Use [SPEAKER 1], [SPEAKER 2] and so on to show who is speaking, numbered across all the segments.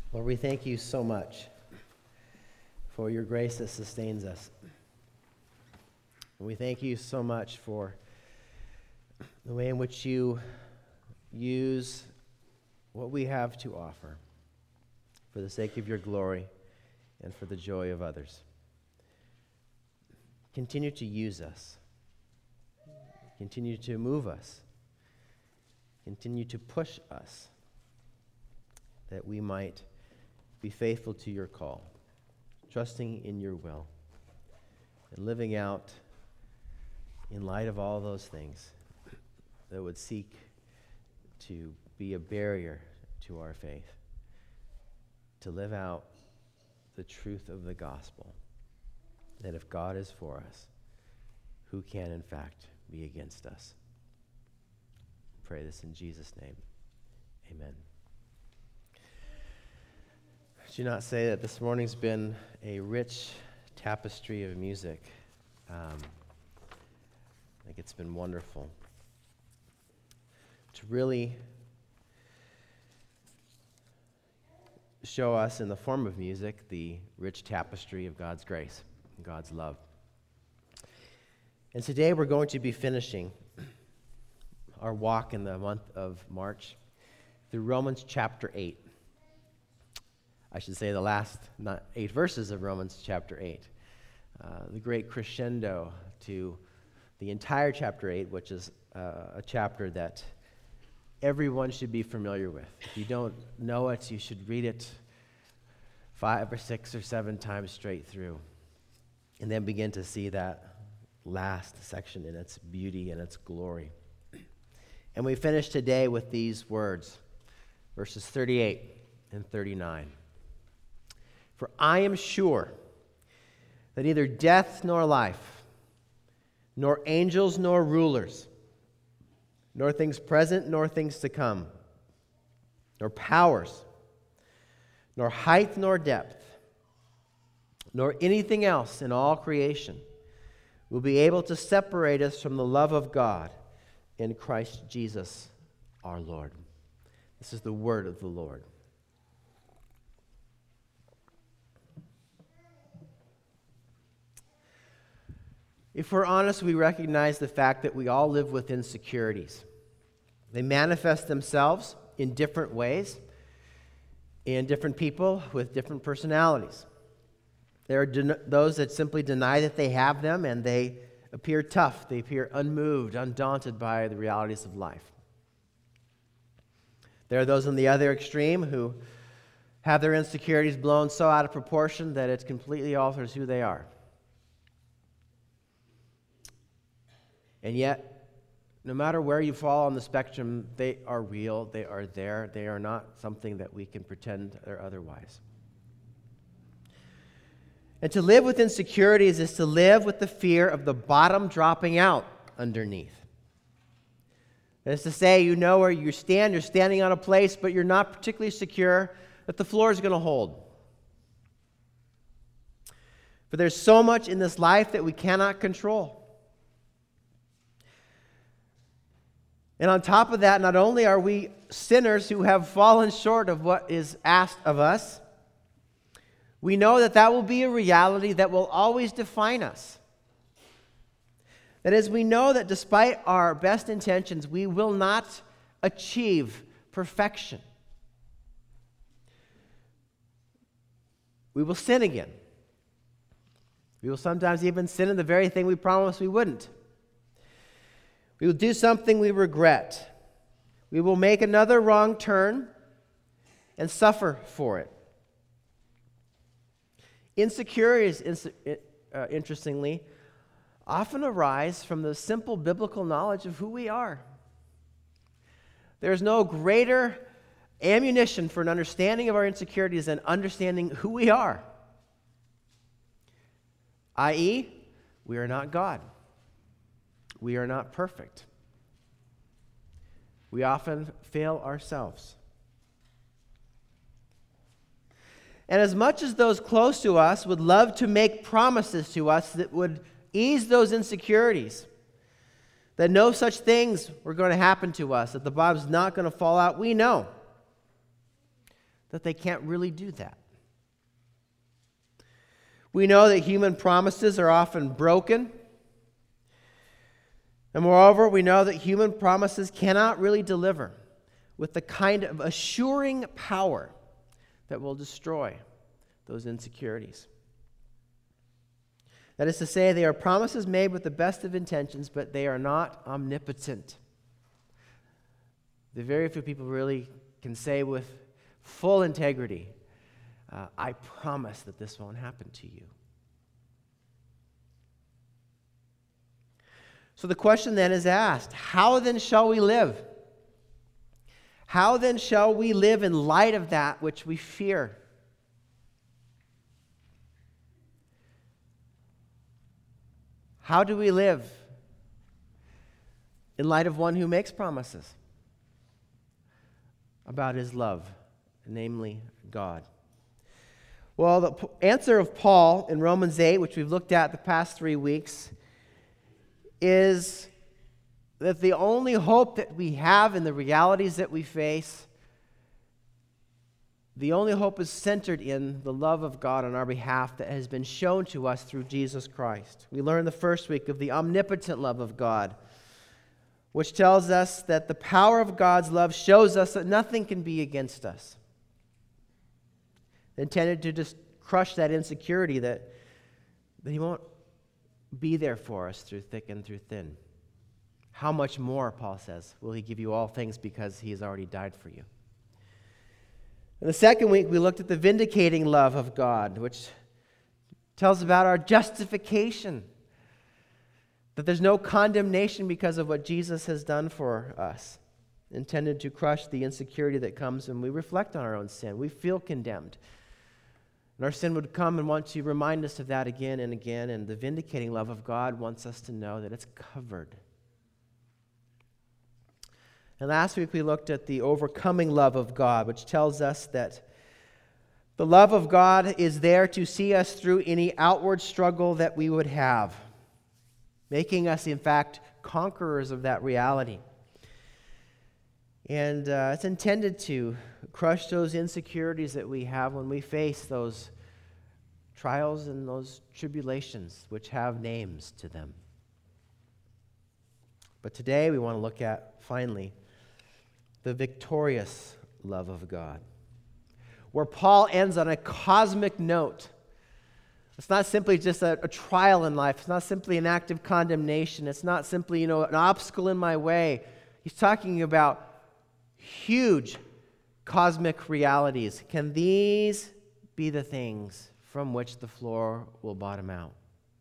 [SPEAKER 1] Lord, we thank you so much for your grace that sustains us. And we thank you so much for the way in which you use what we have to offer for the sake of your glory and for the joy of others. Continue to use us. Continue to move us. Continue to push us that we might be faithful to your call, trusting in your will, and living out in light of all those things that would seek to be a barrier to our faith, to live out the truth of the gospel, that if God is for us, who can in fact be against us? Pray this in Jesus' name. Amen. Should you not say that this morning's been a rich tapestry of music? I think it's been wonderful to really show us in the form of music the rich tapestry of God's grace and God's love. And today we're going to be finishing our walk in the month of March through Romans chapter 8. I should say the last 8 verses of Romans chapter 8. The great crescendo to the entire chapter 8, which is a chapter that everyone should be familiar with. If you don't know it, you should read it 5 or 6 or 7 times straight through, and then begin to see that last section in its beauty and its glory. And we finish today with these words, verses 38 and 39. For I am sure that neither death nor life, nor angels nor rulers, nor things present nor things to come, nor powers, nor height nor depth, nor anything else in all creation will be able to separate us from the love of God in Christ Jesus our Lord. This is the word of the Lord. If we're honest, we recognize the fact that we all live with insecurities. They manifest themselves in different ways in different people with different personalities. There are those that simply deny that they have them, and they appear tough. They appear unmoved, undaunted by the realities of life. There are those on the other extreme who have their insecurities blown so out of proportion that it completely alters who they are. And yet, no matter where you fall on the spectrum, they are real, they are there, they are not something that we can pretend they're otherwise. And to live with insecurities is to live with the fear of the bottom dropping out underneath. That is to say, you know where you stand, you're standing on a place, but you're not particularly secure that the floor is going to hold. For there's so much in this life that we cannot control. And on top of that, not only are we sinners who have fallen short of what is asked of us, we know that that will be a reality that will always define us. That is, we know that despite our best intentions, we will not achieve perfection. We will sin again. We will sometimes even sin in the very thing we promised we wouldn't. We will do something we regret. We will make another wrong turn and suffer for it. Insecurities, interestingly, often arise from the simple biblical knowledge of who we are. There's no greater ammunition for an understanding of our insecurities than understanding who we are. I.e., we are not God. We are not perfect. We often fail ourselves. And as much as those close to us would love to make promises to us that would ease those insecurities, that no such things were going to happen to us, that the bottom's not going to fall out, we know that they can't really do that. We know that human promises are often broken. And moreover, we know that human promises cannot really deliver with the kind of assuring power that will destroy those insecurities. That is to say, they are promises made with the best of intentions, but they are not omnipotent. The very few people really can say with full integrity, I promise that this won't happen to you. So the question then is asked, how then shall we live? How then shall we live in light of that which we fear? How do we live in light of one who makes promises about his love, namely God? Well, the answer of Paul in Romans 8, which we've looked at the past 3 weeks, is that the only hope that we have in the realities that we face, the only hope is centered in the love of God on our behalf that has been shown to us through Jesus Christ. We learned the first week of the omnipotent love of God, which tells us that the power of God's love shows us that nothing can be against us. Intended to just crush that insecurity that He won't be there for us through thick and through thin. How much more, Paul says, will He give you all things because He has already died for you? In the second week, we looked at the vindicating love of God, which tells about our justification, that there's no condemnation because of what Jesus has done for us, intended to crush the insecurity that comes when we reflect on our own sin. We feel condemned. And our sin would come and want to remind us of that again and again, and the vindicating love of God wants us to know that it's covered. And last week we looked at the overcoming love of God, which tells us that the love of God is there to see us through any outward struggle that we would have, making us, in fact, conquerors of that reality. And it's intended to crush those insecurities that we have when we face those trials and those tribulations which have names to them. But today we want to look at, finally, the victorious love of God, where Paul ends on a cosmic note. It's not simply just a trial in life. It's not simply an act of condemnation. It's not simply, an obstacle in my way. He's talking about huge cosmic realities. Can these be the things from which the floor will bottom out?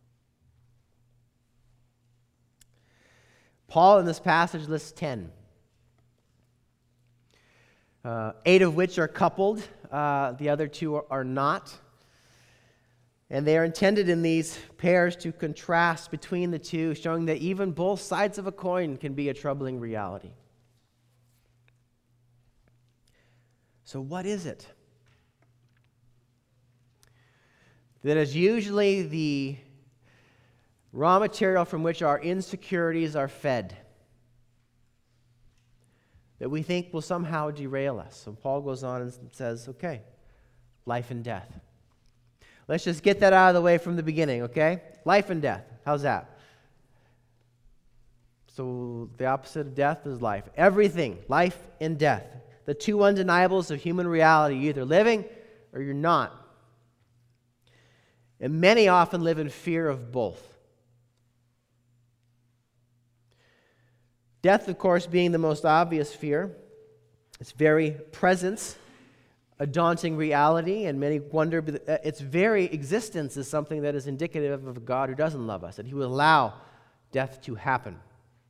[SPEAKER 1] Paul in this passage lists 10. 8 of which are coupled. The other 2 are not. And they are intended in these pairs to contrast between the two, showing that even both sides of a coin can be a troubling reality. So what is it that is usually the raw material from which our insecurities are fed, that we think will somehow derail us? So Paul goes on and says, okay, life and death. Let's just get that out of the way from the beginning, okay? Life and death. How's that? So the opposite of death is life. Everything, life and death. The two undeniables of human reality. You're either living or you're not. And many often live in fear of both. Death, of course, being the most obvious fear. Its very presence, a daunting reality, and many wonder its very existence is something that is indicative of a God who doesn't love us, that He will allow death to happen.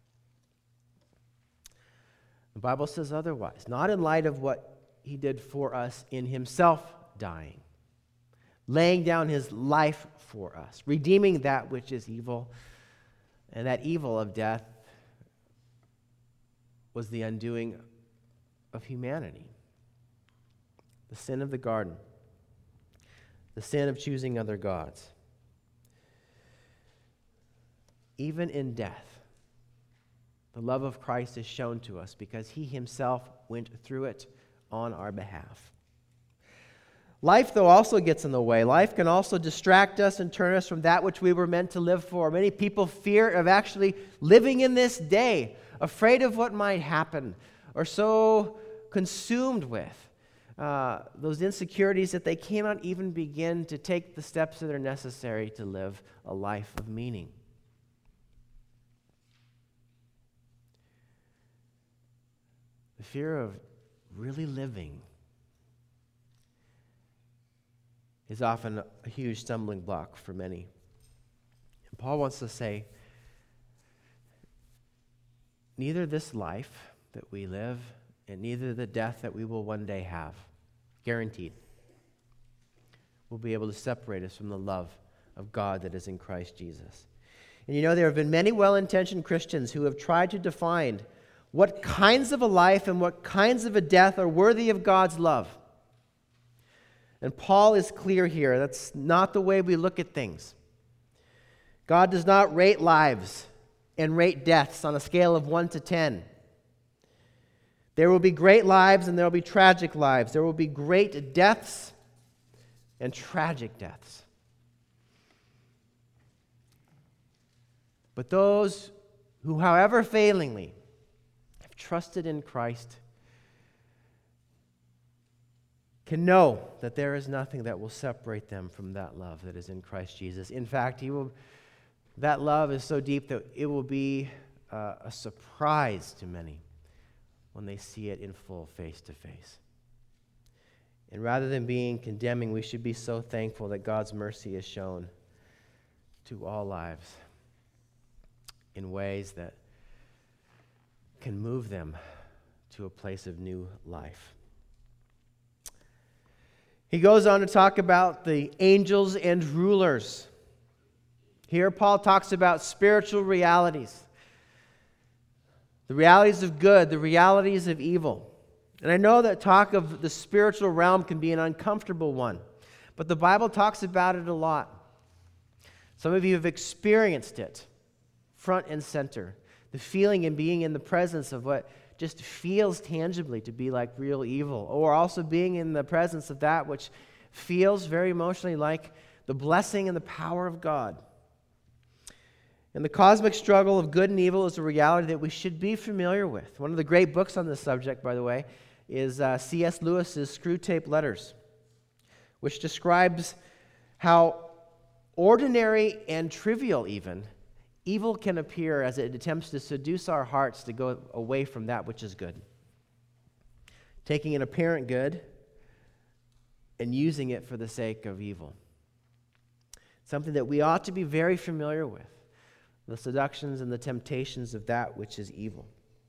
[SPEAKER 1] The Bible says otherwise, not in light of what He did for us in Himself dying, laying down His life for us, redeeming that which is evil, and that evil of death was the undoing of humanity. The sin of the garden, the sin of choosing other gods. Even in death, the love of Christ is shown to us because He Himself went through it on our behalf. Life, though, also gets in the way. Life can also distract us and turn us from that which we were meant to live for. Many people fear of actually living in this day, afraid of what might happen, or so consumed with those insecurities that they cannot even begin to take the steps that are necessary to live a life of meaning. The fear of really living is often a huge stumbling block for many. And Paul wants to say, neither this life that we live and neither the death that we will one day have, guaranteed, will be able to separate us from the love of God that is in Christ Jesus. And you know, there have been many well-intentioned Christians who have tried to define what kinds of a life and what kinds of a death are worthy of God's love. And Paul is clear here. That's not the way we look at things. God does not rate lives and rate deaths on a scale of 1 to 10. There will be great lives and there will be tragic lives. There will be great deaths and tragic deaths. But those who, however failingly, have trusted in Christ can know that there is nothing that will separate them from that love that is in Christ Jesus. In fact, that love is so deep that it will be a surprise to many when they see it in full, face to face. And rather than being condemning, we should be so thankful that God's mercy is shown to all lives in ways that can move them to a place of new life. He goes on to talk about the angels and rulers. Here Paul talks about spiritual realities. The realities of good, the realities of evil. And I know that talk of the spiritual realm can be an uncomfortable one, but the Bible talks about it a lot. Some of you have experienced it front and center. The feeling and being in the presence of what just feels tangibly to be like real evil, or also being in the presence of that which feels very emotionally like the blessing and the power of God. And the cosmic struggle of good and evil is a reality that we should be familiar with. One of the great books on this subject, by the way, is C.S. Lewis's Screwtape Letters, which describes how ordinary and trivial even evil can appear as it attempts to seduce our hearts to go away from that which is good. Taking an apparent good and using it for the sake of evil. Something that we ought to be very familiar with. The seductions and the temptations of that which is evil.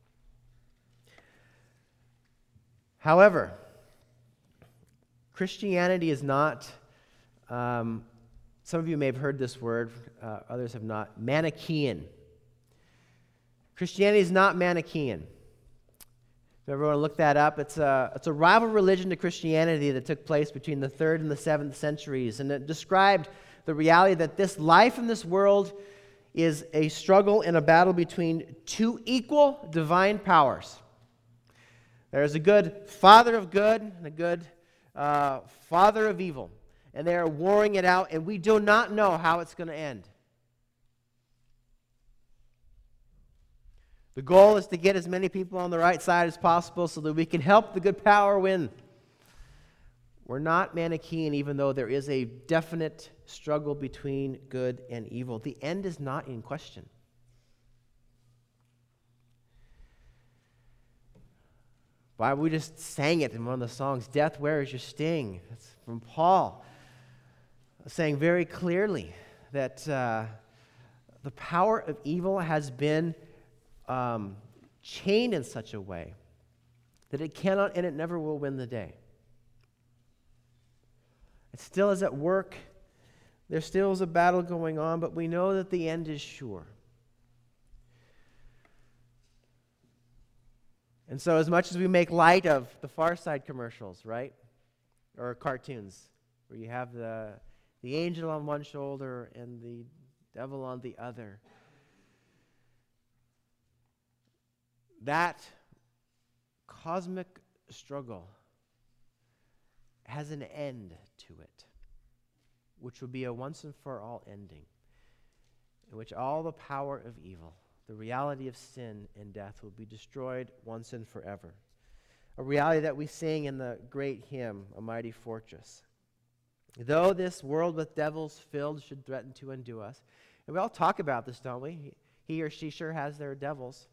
[SPEAKER 1] However, Christianity is not, some of you may have heard this word, others have not, Manichaean. Christianity is not Manichaean. If you ever want to look that up, it's a rival religion to Christianity that took place between the 3rd and the 7th centuries, and it described the reality that this life in this world is a struggle and a battle between two equal divine powers. There is a good father of good and a good father of evil. And they are warring it out, and we do not know how it's going to end. The goal is to get as many people on the right side as possible so that we can help the good power win. We're not Manichaean, even though there is a definite struggle between good and evil. The end is not in question. Why, we just sang it in one of the songs, "Death, where is your sting?" That's from Paul, saying very clearly that the power of evil has been chained in such a way that it cannot and it never will win the day. It still is at work. There still is a battle going on, but we know that the end is sure. And so as much as we make light of the Far Side commercials, right, or cartoons, where you have the angel on one shoulder and the devil on the other, that cosmic struggle has an end to it, which will be a once and for all ending, in which all the power of evil, the reality of sin and death will be destroyed once and forever. A reality that we sing in the great hymn, A Mighty Fortress. Though this world with devils filled should threaten to undo us. And we all talk about this, don't we? He or she sure has their devils.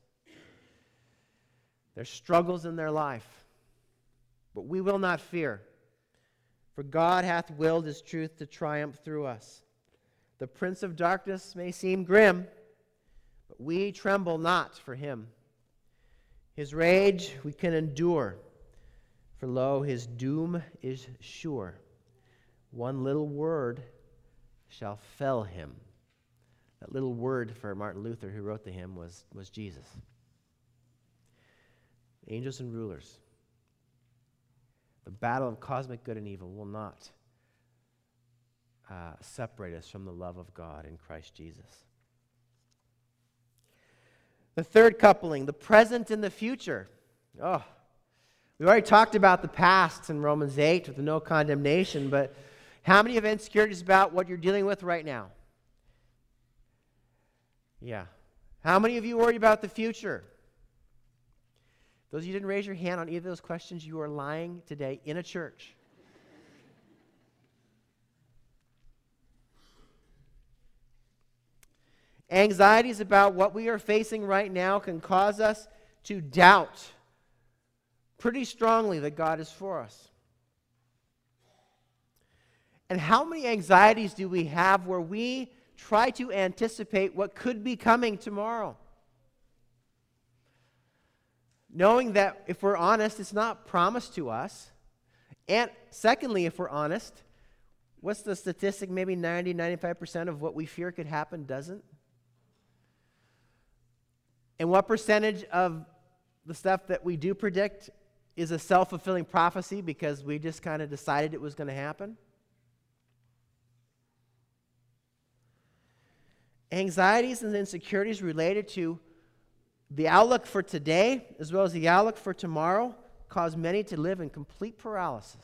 [SPEAKER 1] Their struggles in their life. But we will not fear. For God hath willed his truth to triumph through us. The prince of darkness may seem grim, but we tremble not for him. His rage we can endure, for lo, his doom is sure. One little word shall fell him. That little word for Martin Luther, who wrote the hymn, was Jesus. Angels and rulers. The battle of cosmic good and evil will not separate us from the love of God in Christ Jesus. The third coupling, the present and the future. Oh, we already talked about the past in Romans 8 with the no condemnation, but how many have insecurities about what you're dealing with right now? Yeah. How many of you worry about the future? Those of you who didn't raise your hand on either of those questions, you are lying today in a church. Anxieties about what we are facing right now can cause us to doubt pretty strongly that God is for us. And how many anxieties do we have where we try to anticipate what could be coming tomorrow? Knowing that if we're honest, it's not promised to us. And secondly, if we're honest, what's the statistic? Maybe 90-95% of what we fear could happen doesn't. And what percentage of the stuff that we do predict is a self-fulfilling prophecy because we just kind of decided it was going to happen? Anxieties and insecurities related to the outlook for today as well as the outlook for tomorrow cause many to live in complete paralysis.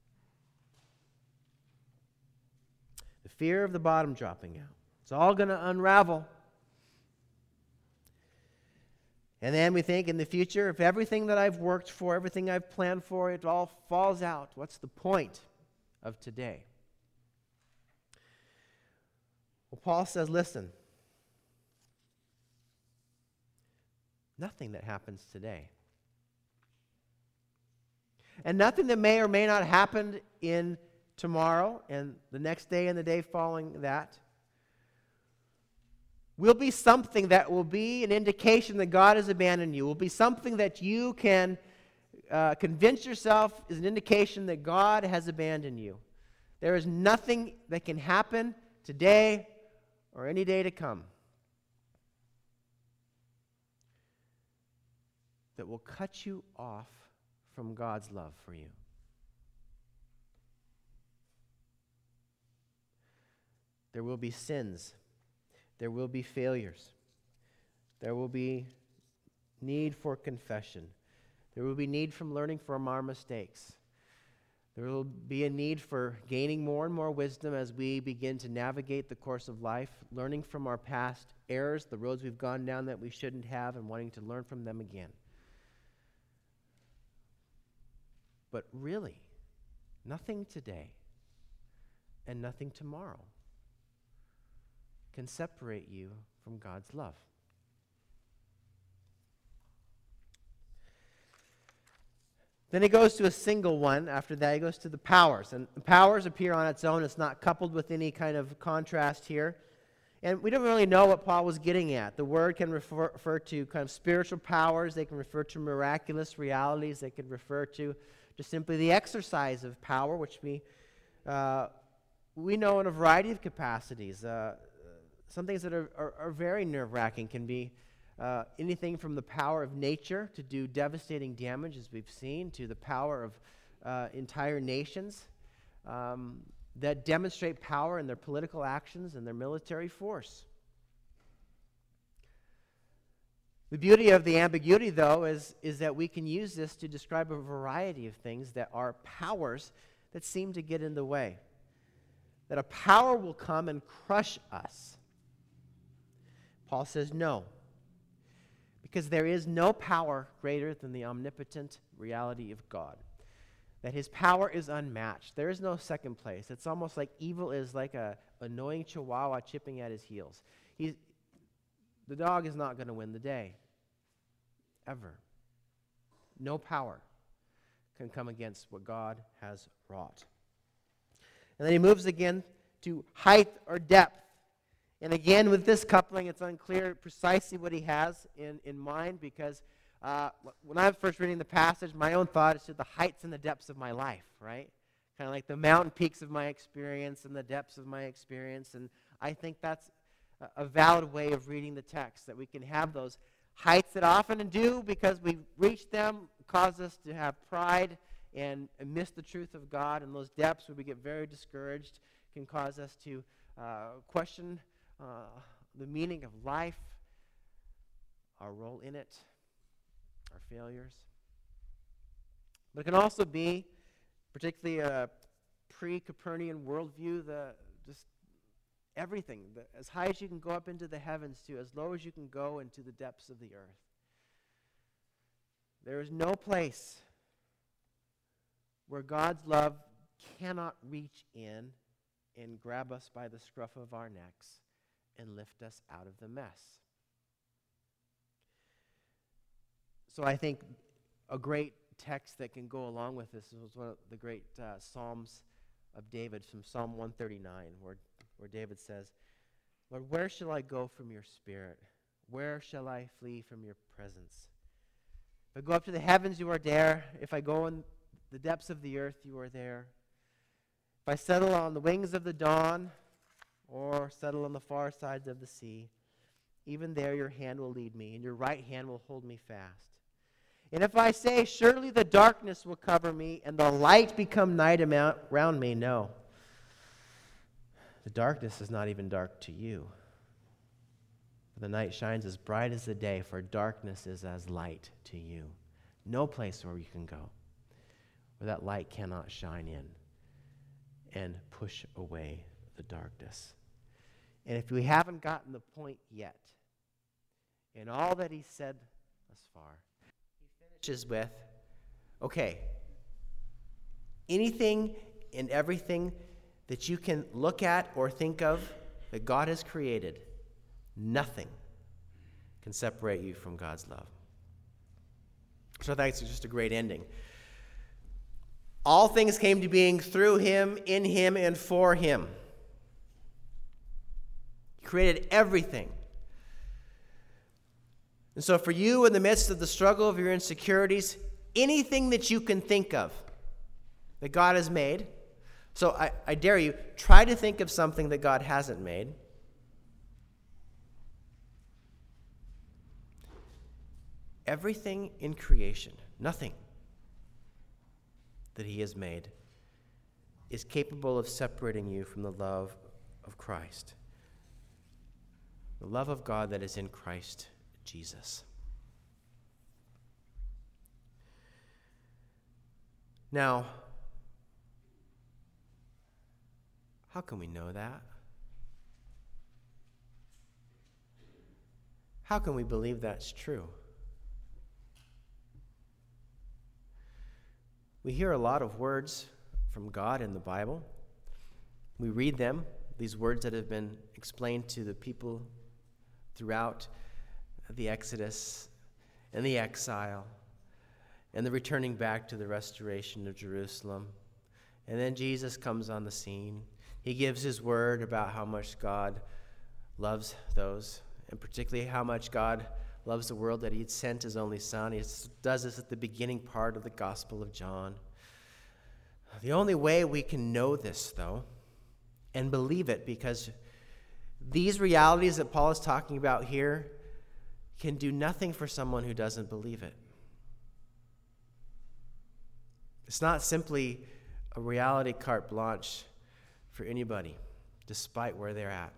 [SPEAKER 1] The fear of the bottom dropping out. It's all going to unravel. And then we think in the future, if everything that I've worked for, everything I've planned for, it all falls out, what's the point of today? Well, Paul says, listen, nothing that happens today, and nothing that may or may not happen in tomorrow and the next day and the day following that will be something that will be an indication that God has abandoned you, will be something that you can convince yourself is an indication that God has abandoned you. There is nothing that can happen today or any day to come that will cut you off from God's love for you. There will be sins. There will be failures. There will be need for confession. There will be need from learning from our mistakes. There will be a need for gaining more and more wisdom as we begin to navigate the course of life, learning from our past errors, the roads we've gone down that we shouldn't have, and wanting to learn from them again. But really, nothing today and nothing tomorrow can separate you from God's love. Then he goes to a single one. After that, he goes to the powers. And the powers appear on its own. It's not coupled with any kind of contrast here. And we don't really know what Paul was getting at. The word can refer to kind of spiritual powers. They can refer to miraculous realities. They can refer to just simply the exercise of power, which we know in a variety of capacities. Some things that are very nerve-wracking can be anything from the power of nature to do devastating damage, as we've seen, to the power of entire nations that demonstrate power in their political actions and their military force. The beauty of the ambiguity, though, is that we can use this to describe a variety of things that are powers that seem to get in the way. That a power will come and crush us. Paul says no. Because there is no power greater than the omnipotent reality of God. That his power is unmatched. There is no second place. It's almost like evil is like a annoying chihuahua chipping at his heels. The dog is not going to win the day. Ever. No power can come against what God has wrought. And then he moves again to height or depth. And again, with this coupling, it's unclear precisely what he has in mind, because when I was first reading the passage, my own thought is to the heights and the depths of my life, right? Kind of like the mountain peaks of my experience and the depths of my experience. And I think that's a valid way of reading the text, that we can have those heights that often do, because we reach them, cause us to have pride and miss the truth of God. And those depths, where we get very discouraged, can cause us to question the meaning of life, our role in it, our failures. But it can also be, particularly a pre-Copernican worldview, just everything, as high as you can go up into the heavens to as low as you can go into the depths of the earth. There is no place where God's love cannot reach in and grab us by the scruff of our necks and lift us out of the mess. So I think a great text that can go along with this was one of the great Psalms of David, from Psalm 139, where David says, Lord, where shall I go from your spirit? Where shall I flee from your presence? If I go up to the heavens, you are there. If I go in the depths of the earth, you are there. If I settle on the wings of the dawn, or settle on the far sides of the sea, even there your hand will lead me, and your right hand will hold me fast. And if I say, surely the darkness will cover me, and the light become night around me, no. The darkness is not even dark to you. The night shines as bright as the day, for darkness is as light to you. No place where you can go where that light cannot shine in and push away the darkness. And if we haven't gotten the point yet, in all that he said thus far, he finishes with, okay, anything and everything that you can look at or think of that God has created, nothing can separate you from God's love. So I think it's just a great ending. All things came to being through him, in him, and for him. He created everything. And so for you, in the midst of the struggle of your insecurities, anything that you can think of that God has made, so I dare you, try to think of something that God hasn't made. Everything in creation, nothing that he has made, is capable of separating you from the love of Christ. The love of God that is in Christ Jesus. Now, how can we know that? How can we believe that's true? We hear a lot of words from God in the Bible. We read them, these words that have been explained to the people throughout the Exodus and the exile and the returning back to the restoration of Jerusalem. And then Jesus comes on the scene. He gives his word about how much God loves those, and particularly how much God loves the world, that he had sent his only son. He does this at the beginning part of the Gospel of John. The only way we can know this, though, and believe it, because these realities that Paul is talking about here can do nothing for someone who doesn't believe it. It's not simply a reality carte blanche for anybody, despite where they're at.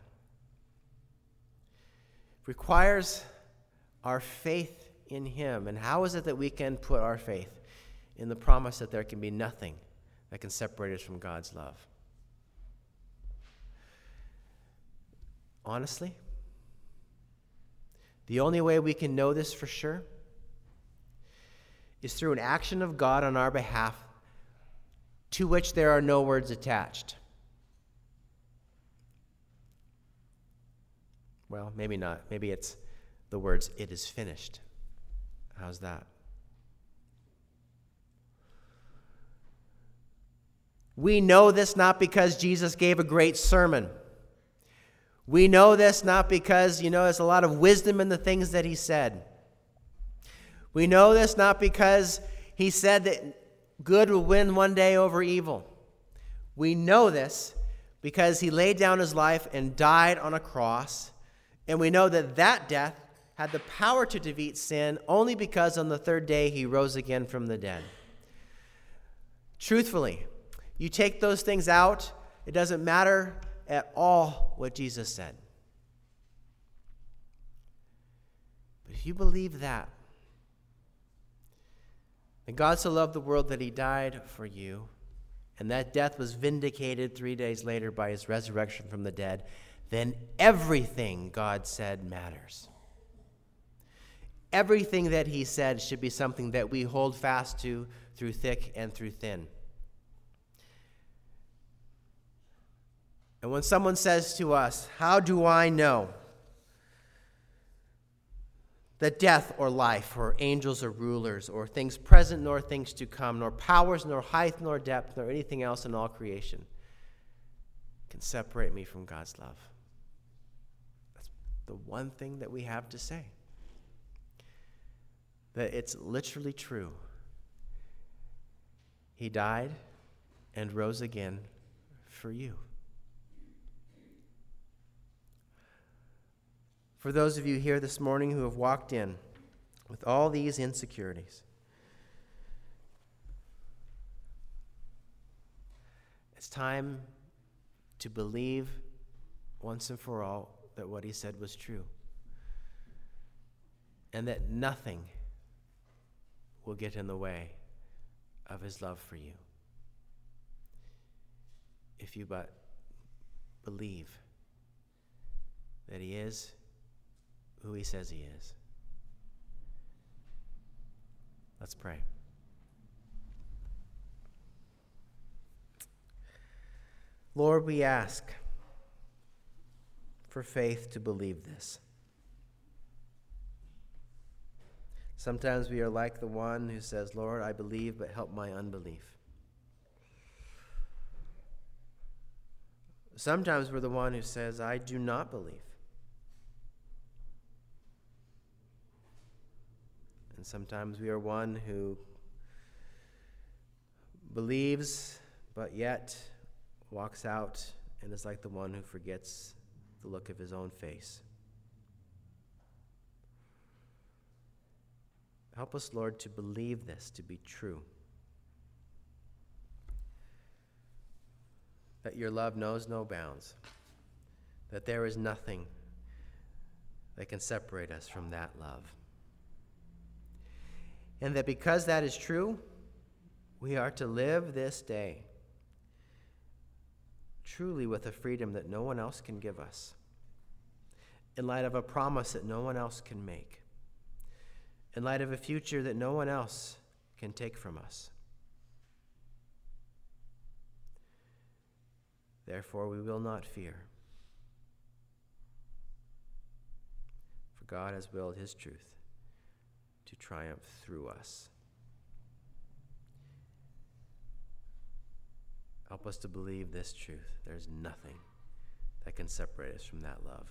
[SPEAKER 1] It requires our faith in him. And how is it that we can put our faith in the promise that there can be nothing that can separate us from God's love? Honestly, the only way we can know this for sure is through an action of God on our behalf to which there are no words attached. Well, maybe not. Maybe it's the words, "It is finished." How's that? We know this not because Jesus gave a great sermon. We know this not because, there's a lot of wisdom in the things that he said. We know this not because he said that good will win one day over evil. We know this because he laid down his life and died on a cross, and we know that that death had the power to defeat sin only because on the third day he rose again from the dead. Truthfully, you take those things out, it doesn't matter at all what Jesus said. But if you believe that God so loved the world that he died for you, and that death was vindicated 3 days later by his resurrection from the dead, then everything God said matters. Everything that he said should be something that we hold fast to through thick and through thin. And when someone says to us, "How do I know that death or life or angels or rulers or things present nor things to come, nor powers nor height nor depth nor anything else in all creation can separate me from God's love?" That's the one thing that we have to say. That it's literally true. He died and rose again for you. For those of you here this morning who have walked in with all these insecurities, it's time to believe once and for all that what he said was true, and that nothing will get in the way of his love for you if you but believe that he is who he says he is. Let's pray. Lord, we ask for faith to believe this. Sometimes we are like the one who says, "Lord, I believe, but help my unbelief." Sometimes we're the one who says, "I do not believe." And sometimes we are one who believes, but yet walks out and is like the one who forgets the look of his own face. Help us, Lord, to believe this to be true. That your love knows no bounds. That there is nothing that can separate us from that love. And that because that is true, we are to live this day truly with a freedom that no one else can give us, in light of a promise that no one else can make, in light of a future that no one else can take from us. Therefore, we will not fear, for God has willed his truth to triumph through us. Help us to believe this truth. There's nothing that can separate us from that love.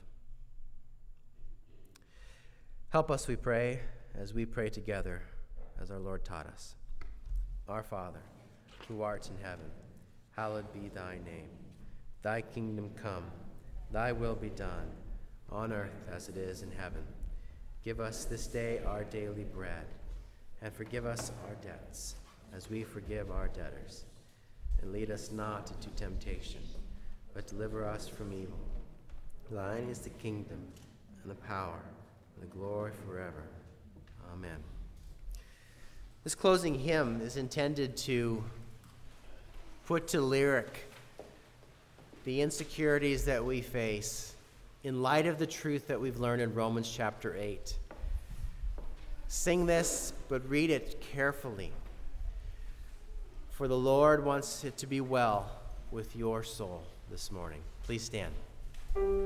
[SPEAKER 1] Help us, we pray, as we pray together, as our Lord taught us. Our Father, who art in heaven, hallowed be thy name. Thy kingdom come, thy will be done, on earth as it is in heaven. Give us this day our daily bread, and forgive us our debts, as we forgive our debtors. And lead us not into temptation, but deliver us from evil. Thine is the kingdom, and the power, and the glory forever. Amen. This closing hymn is intended to put to lyric the insecurities that we face in light of the truth that we've learned in Romans chapter 8. Sing this, but read it carefully. For the Lord wants it to be well with your soul this morning. Please stand.